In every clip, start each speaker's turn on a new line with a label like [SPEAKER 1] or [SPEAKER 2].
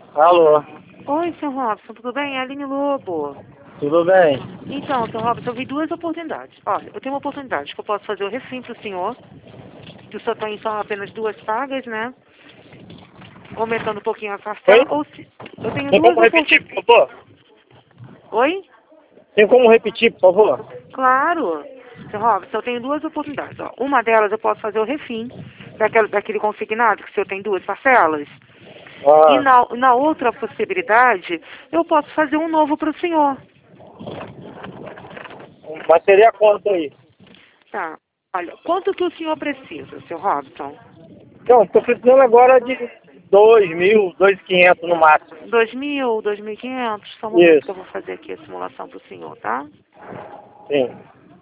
[SPEAKER 1] Alô,
[SPEAKER 2] Oi, seu Robson, tudo bem? É a Aline Lobo.
[SPEAKER 1] tudo bem?
[SPEAKER 2] Então, seu Robson, eu vi duas oportunidades. Olha, eu tenho uma oportunidade que eu posso fazer o refim pro senhor, que o senhor tem só apenas duas pagas, né? Aumentando um pouquinho a
[SPEAKER 1] Oi?
[SPEAKER 2] parcela, ou se... Eu tenho
[SPEAKER 1] Tem
[SPEAKER 2] duas
[SPEAKER 1] como repetir,
[SPEAKER 2] oportunidades.
[SPEAKER 1] por favor?
[SPEAKER 2] Oi?
[SPEAKER 1] Tem como repetir, por favor?
[SPEAKER 2] Claro. Seu Robson, eu tenho duas oportunidades. Ó. Uma delas eu posso fazer o refim daquele consignado, que o senhor tem duas parcelas. E
[SPEAKER 1] Ah,
[SPEAKER 2] na outra possibilidade, eu posso fazer um novo para o senhor.
[SPEAKER 1] mas seria quanto aí?
[SPEAKER 2] Tá. Olha, quanto que o senhor precisa, seu Robson?
[SPEAKER 1] Então, tô precisando agora de 2.000, 2.500 no máximo.
[SPEAKER 2] 2.000, 2.500? Só um momento que eu
[SPEAKER 1] Isso,
[SPEAKER 2] vou fazer aqui a simulação para o senhor, tá?
[SPEAKER 1] sim.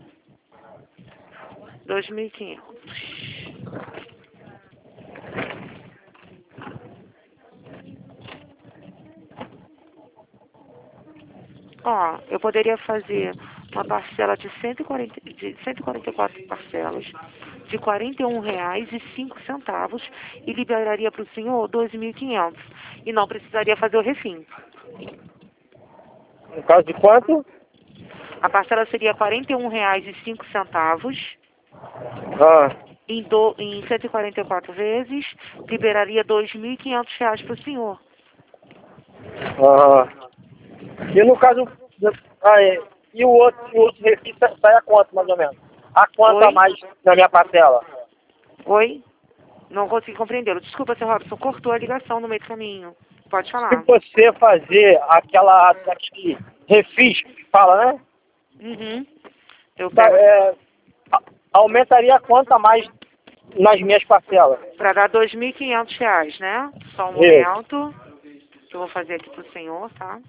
[SPEAKER 2] 2.500. Ó, eu poderia fazer uma parcela de 144 parcelas, de R$ 41,05 e liberaria para o senhor 2.500 e não precisaria fazer o refim.
[SPEAKER 1] No caso de quanto?
[SPEAKER 2] A parcela seria R$ 41,05
[SPEAKER 1] Ah,
[SPEAKER 2] em 144 vezes, liberaria R$ 2.500 para o senhor.
[SPEAKER 1] ah. E no caso, e o outro refis sai a quanto, mais ou menos? A quanto a
[SPEAKER 2] Oi?
[SPEAKER 1] mais na minha parcela?
[SPEAKER 2] Oi? Não consegui compreendê-lo. Desculpa, seu Robson, cortou a ligação no meio do caminho. Pode
[SPEAKER 1] Se
[SPEAKER 2] falar.
[SPEAKER 1] você fazer aquele refis que fala, né?
[SPEAKER 2] Uhum. Eu
[SPEAKER 1] Tá,
[SPEAKER 2] pego
[SPEAKER 1] aumentaria quanto a mais nas minhas parcelas?
[SPEAKER 2] para dar R$ 2.500, né? Só um
[SPEAKER 1] Isso.
[SPEAKER 2] momento. Que eu vou fazer aqui pro senhor, tá?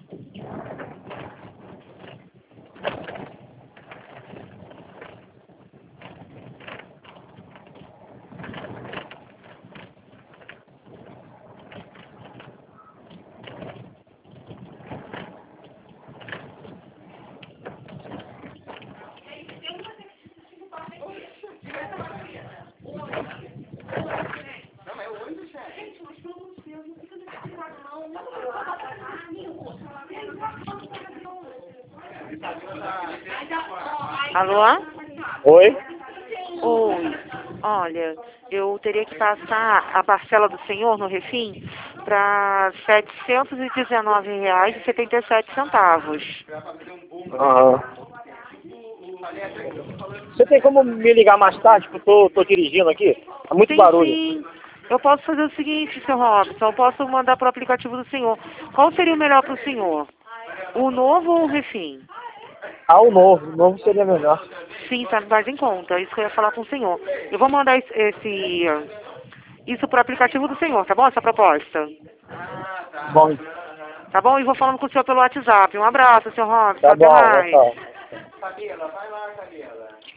[SPEAKER 2] Alô?
[SPEAKER 1] Oi?
[SPEAKER 2] Oi. Olha, eu teria que passar a parcela do senhor no refim para R$ 719,77.
[SPEAKER 1] Aham. Você tem como me ligar mais tarde, porque eu tô dirigindo aqui? É muito
[SPEAKER 2] Sim,
[SPEAKER 1] barulho.
[SPEAKER 2] sim. Eu posso fazer o seguinte, seu Robson, eu posso mandar para o aplicativo do senhor. Qual seria o melhor para o senhor? O novo ou o refim?
[SPEAKER 1] Ah, o novo. O novo seria melhor.
[SPEAKER 2] Sim, tá mais em conta. É isso que eu ia falar com o senhor. Eu vou mandar isso para o aplicativo do senhor, tá bom? Essa proposta.
[SPEAKER 1] Bom,
[SPEAKER 2] Tá bom? E vou falando com o senhor pelo WhatsApp. Um abraço, seu Robson.
[SPEAKER 1] tá
[SPEAKER 2] Até
[SPEAKER 1] bom,
[SPEAKER 2] mais.
[SPEAKER 1] Natal.